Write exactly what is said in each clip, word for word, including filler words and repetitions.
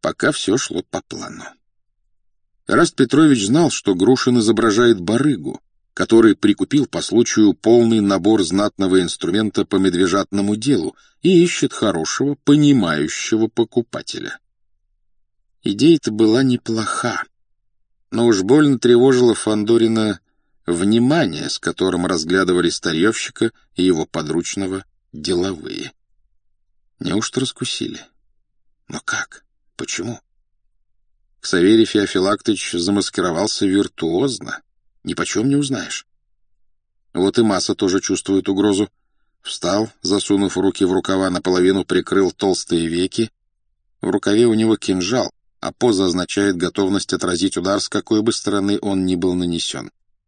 Пока все шло по плану. Эраст Петрович знал, что Грушин изображает барыгу, который прикупил по случаю полный набор знатного инструмента по медвежатному делу и ищет хорошего, понимающего покупателя. Идея-то была неплоха, но уж больно тревожило Фандорина внимание, с которым разглядывали старьевщика и его подручного деловые. Неужто раскусили? Но как? Почему? Ксаверий Феофилактыч замаскировался виртуозно. Нипочем не узнаешь. Вот и Маса тоже чувствует угрозу. Встал, засунув руки в рукава, наполовину прикрыл толстые веки. В рукаве у него кинжал, а поза означает готовность отразить удар, с какой бы стороны он ни был нанесен.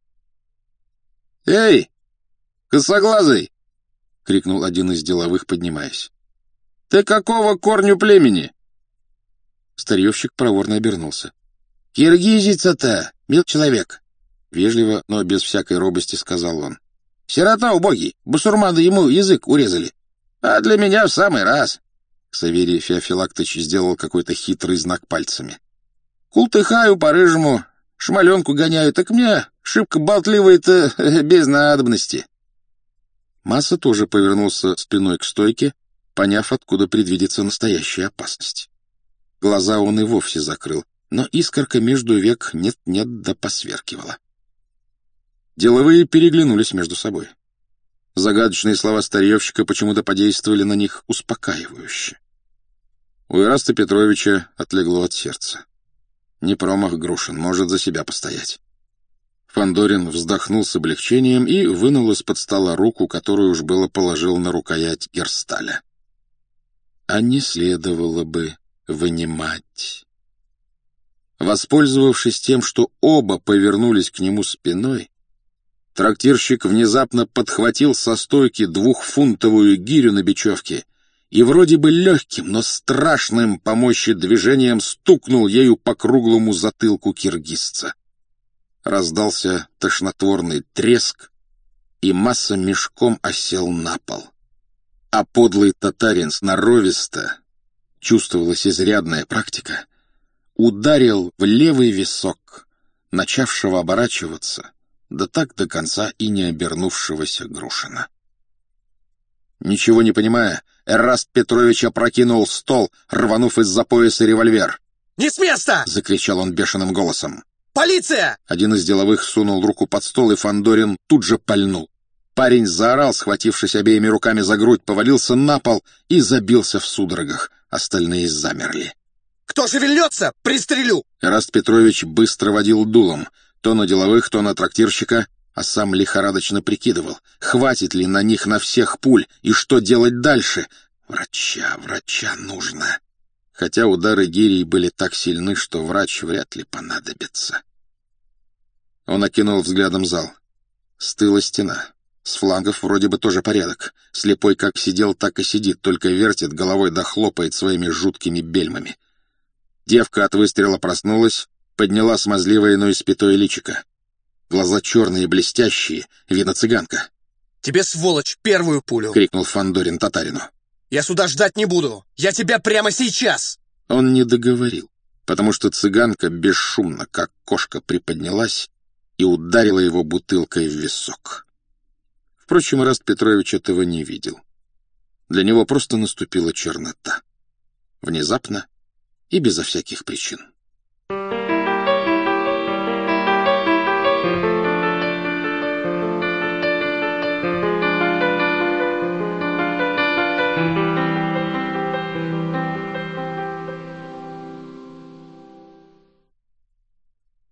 «Эй, косоглазый!» — крикнул один из деловых, поднимаясь. «Ты какого корню племени?» Старьевщик проворно обернулся. «Киргизица-то, мил человек!» Вежливо, но без всякой робости сказал он. «Сирота убогий, басурманы ему язык урезали. А для меня в самый раз!» Ксаверий Феофилактыч сделал какой-то хитрый знак пальцами. «Култыхаю по-рыжему, шмаленку гоняю, так мне шибко болтливый-то без надобности». Маса тоже повернулся спиной к стойке, поняв, откуда предвидится настоящая опасность. Глаза он и вовсе закрыл, но искорка между век нет-нет да посверкивала. Деловые переглянулись между собой. Загадочные слова старьевщика почему-то подействовали на них успокаивающе. У Эраста Петровича отлегло от сердца. Не промах Грушин, может за себя постоять. Фандорин вздохнул с облегчением и вынул из-под стола руку, которую уж было положил на рукоять Герсталя. А не следовало бы вынимать. Воспользовавшись тем, что оба повернулись к нему спиной, трактирщик внезапно подхватил со стойки двухфунтовую гирю на бечевке и вроде бы легким, но страшным по мощи движением стукнул ею по круглому затылку киргизца. Раздался тошнотворный треск, и Маса мешком осел на пол. А подлый татарин сноровисто, чувствовалась изрядная практика, ударил в левый висок, начавшего оборачиваться, да так до конца и не обернувшегося Грушина. Ничего не понимая, Эраст Петрович опрокинул стол, рванув из-за пояса револьвер. «Не с места!» — закричал он бешеным голосом. «Полиция!» Один из деловых сунул руку под стол, и Фандорин тут же пальнул. Парень заорал, схватившись обеими руками за грудь, повалился на пол и забился в судорогах. Остальные замерли. «Кто шевельнется, пристрелю!» Эраст Петрович быстро водил дулом, то на деловых, то на трактирщика, а сам лихорадочно прикидывал, хватит ли на них на всех пуль и что делать дальше. Врача, врача нужно. Хотя удары гирей были так сильны, что врач вряд ли понадобится. Он окинул взглядом зал. Стыла стена. С флангов вроде бы тоже порядок. Слепой как сидел, так и сидит, только вертит головой да хлопает своими жуткими бельмами. Девка от выстрела проснулась, подняла смазливое, но испятое личико. Глаза черные, блестящие, видно цыганка. «Тебе, сволочь, первую пулю!» — крикнул Фандорин татарину. «Я сюда ждать не буду! Я тебя прямо сейчас!» Он не договорил, потому что цыганка бесшумно, как кошка, приподнялась и ударила его бутылкой в висок. Впрочем, Эраст Петрович этого не видел. Для него просто наступила чернота. Внезапно и безо всяких причин.